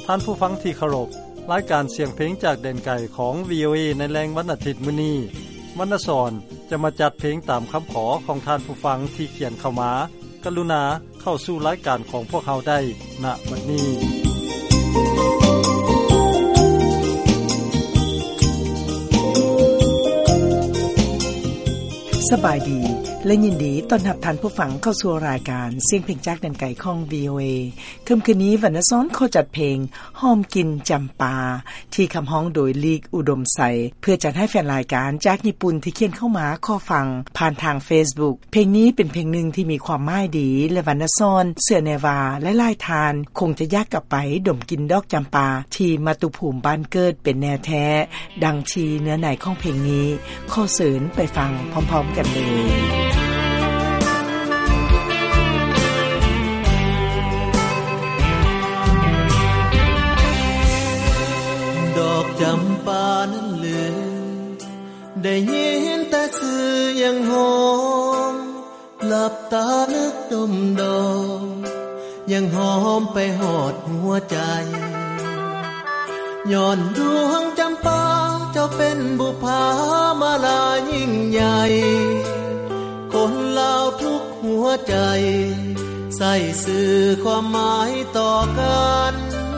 ท่านผู้ฟังที่เคารพรายการเสียงเพลงจากแดนไกลของ VOA ในแรงวันอาทิตย์มื้อนี้วรรณสรจะมาจัดเพลงตามคำขอของท่านผู้ฟังที่เขียนเข้ามากรุณาเข้าสู่รายการของพวกเราได้ณบัดนี้สบายดีและยินดีต้อนรับท่านผู้ฟังเข้าสู่รายการเสียงเพลงจากแดนไกลของ VOA ค่ำคืนนี้วรรณสรขอจัดเพลงหอมกินจำปาที่คำฮ้องโดยลีกอุดมใสเพื่อจัดให้แฟนรายการจากญี่ปุ่นที่เขียนเข้ามาขอฟังผ่านทาง Facebook เพลงนี้เป็นเพลงหนึ่งที่มีความหมายดีและวรรณสรเชื่อแน่ว่าหลายๆท่านคงจะอยากกลับไปดมกินดอกจำปาที่มาตุภูมิบ้านเกิดเป็นแน่แท้ดังที่เนื้อในของเพลงนี้ขอเชิญไปฟังพร้อมๆกันเลยดอกจำปานั้นเหลืองได้ยินแต่ชื่อยังหอมหลับตานึกดมดอกยังหอมไปหอดหัวใจย้อนดวงจำปาเจ้าเป็นบุภามาลายิ่งใหญ่คนลาวทุกหัวใจใส่สื่อความหมายต่อกัน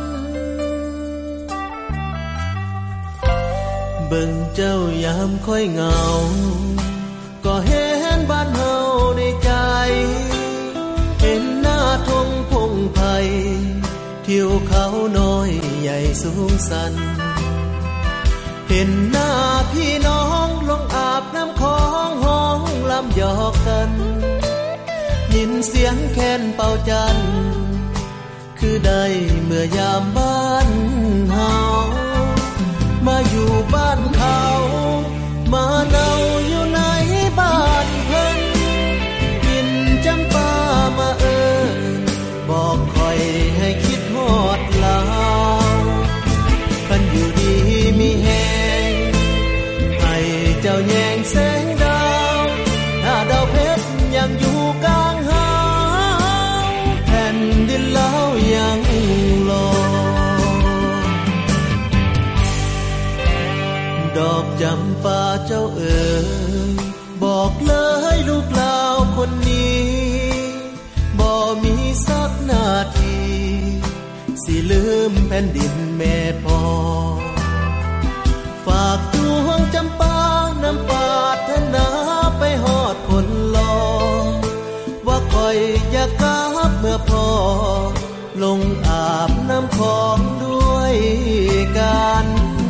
เบิ่งเจ้ายามค่อยเหงาก็เห็นบ้านเฮาในใจเห็นหน้าทงพงไผ่ทิวเขาน้อยใหญ่สูงสันเห็นหน้าพี่น้องลงอาบน้ำของห้องลำหยอกกันยินเสียงแคนเป่าจันคือได้เมื่อยามบ้านเฮามาอยู่บ้านเขามาเนาอยู่ในบ้านเพิ่นกินจำปามาบอกคอยให้คิดฮอดลาวคันอยู่ดีมีแฮงให้เจ้าแยงแสงดาวถ้าดาวเพชรยังอยู่กลางหาวแผ่นดินลาวยังรอดอกจำปาเจ้าบอกเลยลูกลาวคนนี้บ่มีสักนาทีสิลืมแผ่นดินแม่พ่อฝากดวงจำปาน้ำปาถนาไปฮอดคนรอว่าคอยอยากกลับเมื่อพ่อลงอาบน้ำของด้วยกัน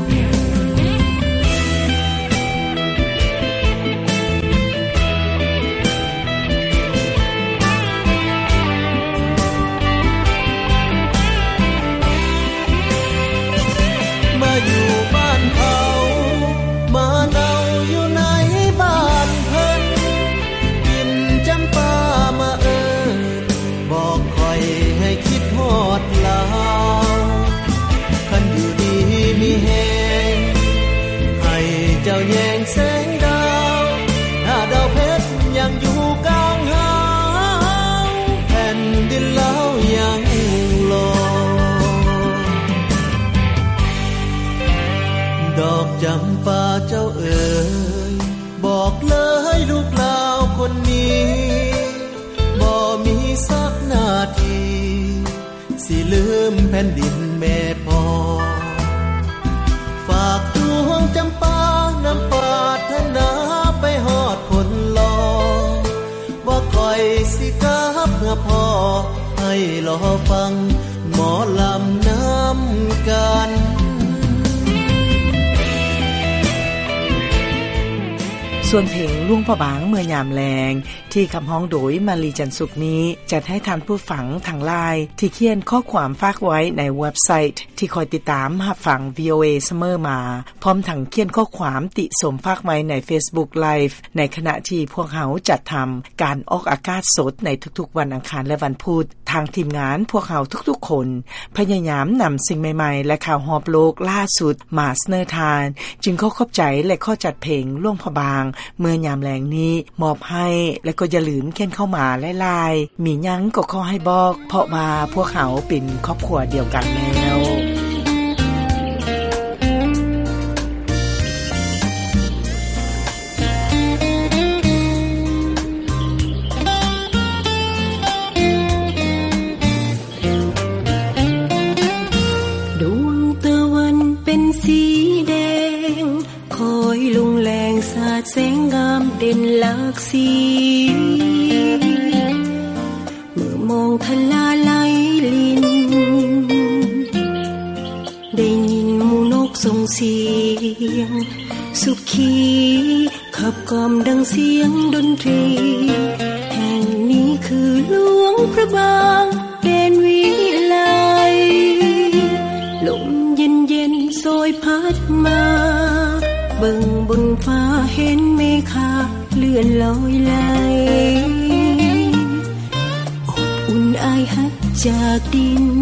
อยู่บ้านเขามาเนาอยู่ในบ้านเพิ่นกินจำปามาบอกคอยให้คิดฮอดลาวคันอยู่ดีมีแฮงให้เจ้าแยงแสงดาวถ้าดาวเพชรยังอยู่กลางหาวแผ่นดินลาวยังรอดอกจำปาเจ้าบอกเลยลูกลาวคนนี้บ่มีสักนาทีสิลืมแผ่นดินแม่พ่อฝากดวงจำปาน้ำปาถนาไปฮอดคนรอว่าคอยสิกลับเมื่อพ่อให้รอฟังหมอลำน้ำกันส่วนเพลงลุงพ่อบางเมื่อยามแลงที่คำฮ้องโดยมาลีจันสุขนี้จัดให้ท่านผู้ฟังทางไลน์ที่เขียนข้อความฝากไว้ในเว็บไซต์ที่คอยติดตามรับฟัง VOA เสมอมาพร้อมทั้งเขียนข้อความติสมฝากไว้ใน Facebook Live ในขณะที่พวกเขาจัดทำการออกอากาศสดในทุกๆวันอังคารและวันพุธทางทีมงานพวกเขาทุกๆคนพยายามนำสิ่งใหม่ๆและข่าวฮอบโลกล่าสุดมาเสนอทานจึงขอบใจและขอจัดเพลงลุงพ่อบางเมื่อยามแลงนี้มอบให้และก็อย่าลืมเขียนเข้ามาหลายๆมีหยังก็ขอให้บอกเพราะว่าพวกเขาเป็นครอบครัวเดียวกันแล้วสาดแสงงามเด่นหลากสีเมื่อมองทะลาไหลลินได้ยินหมู่นกส่งเสียงสุขีขับกล่อมดังเสียงดนตรีแห่งนี้คือหลวงพระบางแดนวิไลลมเย็นๆโชยพัดมาเบิ่งบนฟ้าเห็นเมฆาเลื่อนลอยไหลอบอุ่นอายฮักจากดิน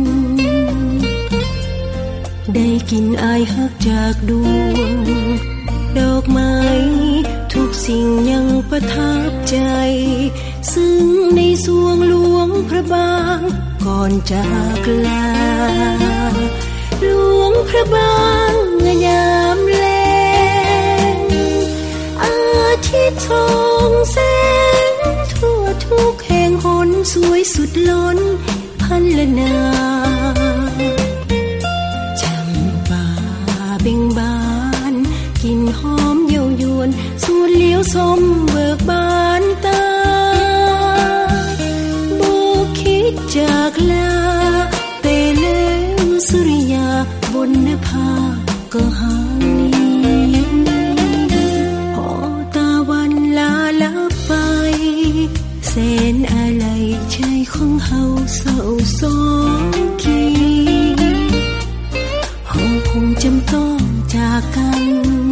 ได้กินอายฮักจากดวงดอกไม้ทุกสิ่งยังประทับใจซึ่งในสวงหลวงพระบางก่อนจากลาหลวงพระบางเงยามแลงอาทิตย์ส่องแสงทั่วทุกแห่งหนสวยสุดล้นพันละนาจำป่าเบ่งบานกลิ่นหอมเย้ายวนสูดเลี้ยวชมเบิกบานตาบ่คิดจากลาแต่แล้วสุริยาบนนภาก็หายพอตะวันลาลับไปแสนอะไรใจของเฮาเศร้าโศกเฮาคงจำต้องจากกัน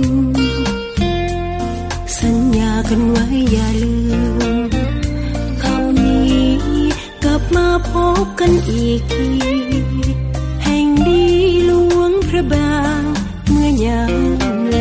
สัญญากันไว้อย่าลืมคราวนี้กลับมาพบกันอีกทีแห่งดีหลวงพระบางเมื่อยามแล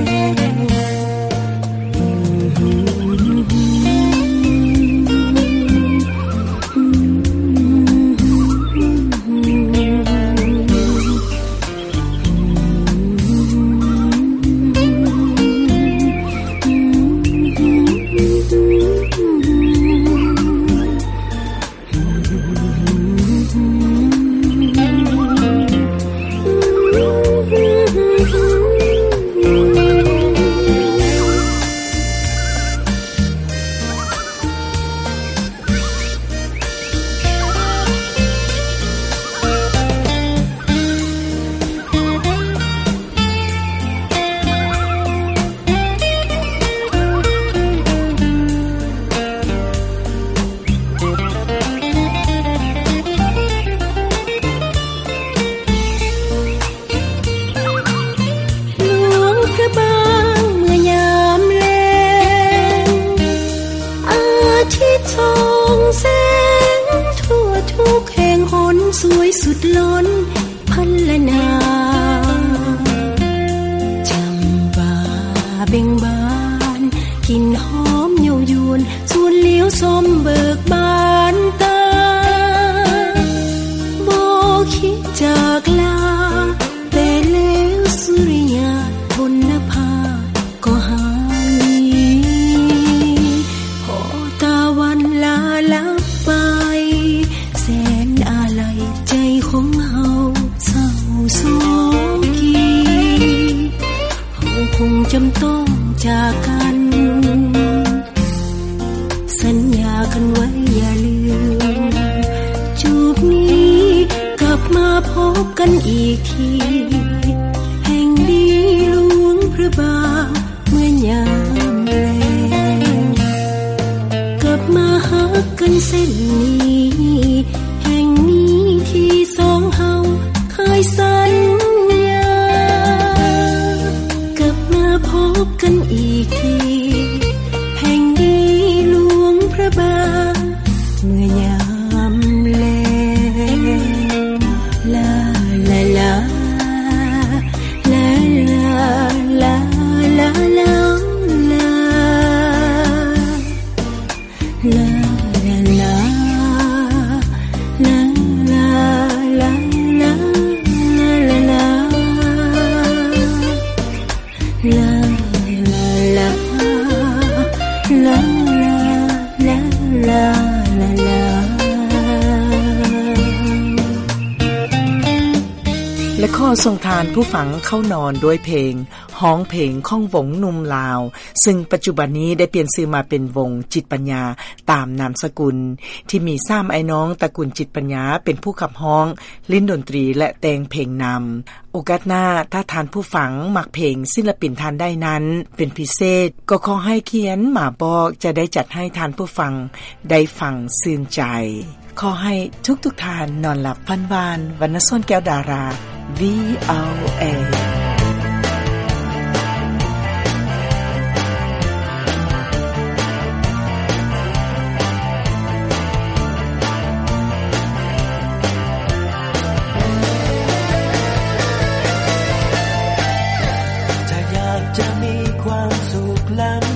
สวยสุดล้นพันละนาจำป่าเบ่งบานกลิ่นหอมเย้ายวนสูดเลี้ยวชมเบิกบานตาบ่คิดจากลาแต่แล้วสุริยาบนนภาก็หายพอตะวันลาลับไปแสนอะไรใจของเฮาเศร้าโศกเฮาคงจำต้องจากกันสัญญากันไว้อย่าลืมจูบนี้กลับมาพบกันอีกทีแห่งดีหลวงพระบางเมื่อยามแลงกลับมาหากันเส้นนี้แห่งนี้ที่สองเฮาเคยสัญญากลับมาพบกันอีกทีแห่งดีหลวงพระบางเมื่อยามแลงลาลาลาลาลาลาส่งทานผู้ฟังเข้านอนด้วยเพลงฮ้องเพลงของวงหนุ่มลาวซึ่งปัจจุบันนี้ได้เปลี่ยนชื่อมาเป็นวงจิตปัญญาตามนามสกุลที่มี3ไอ้น้องตระกูลจิตปัญญาเป็นผู้ขับฮ้องเล่นดนตรีและแต่งเพลงนำโอกาสหน้าถ้าทานผู้ฟังมักเพลงศิลปินทานได้นั้นเป็นพิเศษก็ขอให้เขียนมาบอกจะได้จัดให้ทานผู้ฟังได้ฟังชื่นใจขอให้ทุกทานนอนหลับฝันหวานวรรณส้นแก้วดารา VOA จะมีความสุขและ